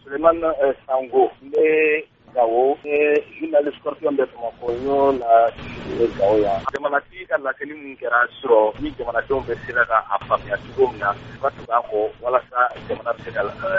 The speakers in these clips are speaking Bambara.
Suleiman Sango ne Gawo journaliste Scorpion de Tomoko la Gawo ya jamana ti ka lakini mun kɛra sɔrɔ ni jamanadenw bɛ sera ka a faamuya cogo min na ka tugu ko walasa jamana bɛ se ka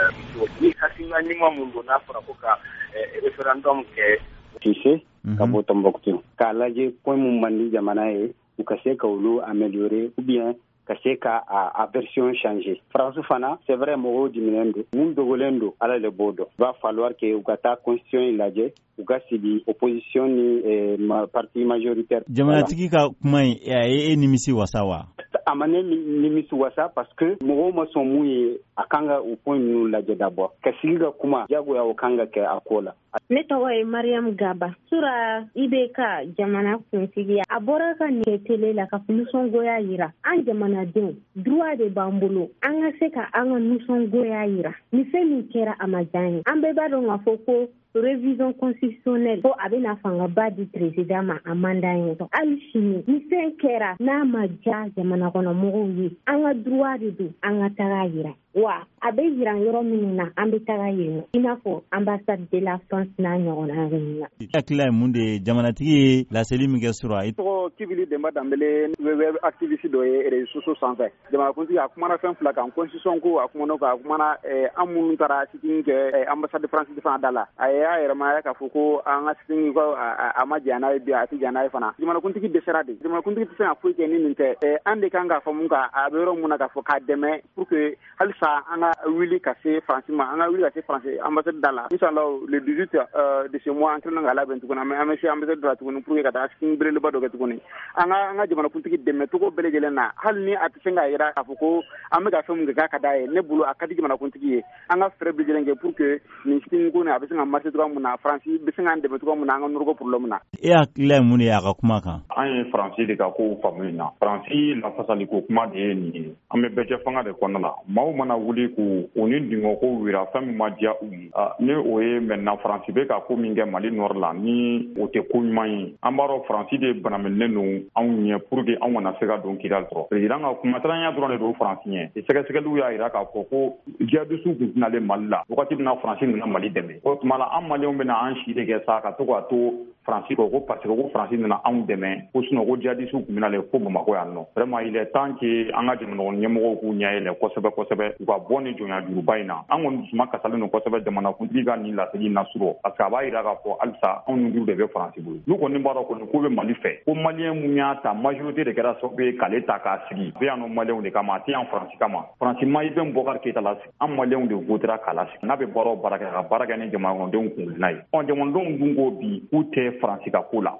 ni hakilina ɲuman mun don n'a fɔra ko ka référendum kɛ Cissé ka bɔ Tombouctou k'a lajɛ point mun man di jamana ye u ka se ka olu améliorer ou bien ka se ka a version changer. France fana c'est vrai mɔgɔw diminen don mun dogolen don ala le b'o dɔn va falloir que u ka taa constitution in lajɛ u ka sigi opposition ni parti majoritaire. Jamanatigi ka kuma in e nimisi wasa wa? A ma ne nimisi wasa parce que mɔgɔw ma sɔn mun ye a kan ka o point ninnu lajɛ d'abord ka sigi ka kuma jagoya o kan ka kɛ a ko la. Ne tɔgɔ ye Mariam Gaba. Sura IBK jamana kuntigi a bɔra ka nin tele la ka nisɔngoya yira an jamanadenw droit de b'an bolo an ka se ka an ka nisɔngoya yira ni fɛn min kɛra a ma diya ye an bɛɛ b'a dɔn k'a fɔ ko révision constitutionnelle ko a bɛna fangaba di président ma a mandat ye hali sini ni fɛn kɛra n'a ma diya jamana kɔnɔ mɔgɔw ye an ka droit de don an ka taga yira wa a bɛ yira yɔrɔ minnu na an bɛ taga yen i n'a fɔ ambassade de la France n'a ɲɔgɔnna yɔrɔ na. Hakilila ye mun de ye jamanatigi ye laseli min kɛ sɔrɔ a tɔgɔ Kibili Demba Dambele web activiste dɔ ye réseaux sociaux sanfɛ jamanakuntigi a kumana fɛn fila kan constitution ko a kumana kan a kumana an minnu taara sitting kɛ ambassade France fana da la a y'a yɛrɛmaya k'a fɔ ko an ka sitting ko a ma diya n'a ye bi a tɛ diya n'a ye fana jamanakuntigi dɛsɛra de jamanakuntigi tɛ se ka foyi kɛ ni nin tɛ an de kan k'a faamu ka a bɛ yɔrɔ mun na k'a fɔ k'a dɛmɛ pour que halisa an ka wuli ka se France ma an ka wuli ka se France ambassade da la inshallah le 18 de ce mois an kɛlen ka labɛn tuguni an bɛ se ambassade da la tuguni pour que ka taa sitting belebeleba dɔ kɛ tuguni an ka jamanakuntigi dɛmɛ cogo bɛɛ lajɛlen na hali ni a tɛ se k'a jira k'a fɔ ko an bɛ ka fɛn mun kɛ k'a ka d'a ye ne bolo a ka di jamanakuntigi ye an ka fɛɛrɛ bɛɛ lajɛlen kɛ pour que nin sitting ko nin a bɛ se ka marcher cogoya mun na France bɛ se k'an dɛmɛ cogoya mun na an ka nɔrɔ problème na. E hakilila ye mun de ye a ka kuma kan? An ye France de ka kow faamu na France lafasali ko kuma de ye nin ye an bɛ bɛɛ kɛ fanga de kɔnɔna la maaw mana wuli k'u o ni dingɔ ko wira fɛn min ma diya u ye ni o ye maintenant France bɛ ka ko min kɛ Mali nord la ni o tɛ ko ɲuman ye an b'a dɔn France de banaminen don anw ɲɛ pour que anw kana se ka don Kidal sɔrɔ président ka kumataranya dɔrɔn de don France ɲɛ sɛgɛsɛgɛliw y'a jira k'a fɔ ko jihadistes tun tɛnalen Mali la wagati min na France nana Mali dɛmɛ o tuma la an Maliens bɛna an si de kɛ sa ka to k'a to France kɔ ko parce que ko France nana anw dɛmɛ ko sinon ko jihadistes tun bɛnalen fo Bamakɔ yan nɔ vraiment il est temps que an ka jamana ɲɛmɔgɔw k'u ɲɛ yɛlɛ kosɛbɛ kosɛbɛ u ka bɔ ni jɔnya juruba in na an kɔni dusuma kasalen don kosɛbɛ jamanakuntigi ka nin lasegin na surɔ parce que a b'a jira k'a fɔ halisa anw ni de bɛ France bolo n'u kɔni b'a dɔn kɔni ko bɛ Mali fɛ ko Malien mun y'a ta majorité de kɛra sababu ye k'ale ta k'a sigi a bɛ yan nɔ Maliens de kama a tɛ yan France kama France ma Ibn Bokar Keïta la sigi an Maliens de votera k'a la sigi n'a bɛ baara o baara kɛ a ka baara kɛ ni jamanadenw kun n'a ye jamanadenw dun ko bi k'u tɛ France ka ko la